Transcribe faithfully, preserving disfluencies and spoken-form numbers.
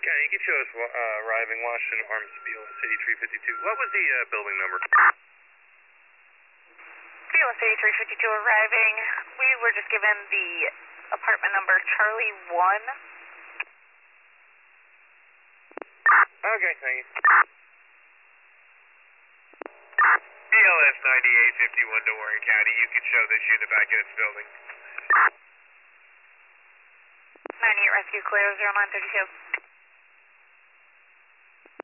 Yeah, you can show us uh, arriving Washington Armsfield, City three fifty-two. What was the uh, building number? Field City three fifty-two arriving. We were just given the apartment number Charlie one. Okay, thank you. B L S ninety-eight fifty-one to Warren County. You can show this unit back in its building. ninety-eight Rescue Clear, zero nine thirty-two.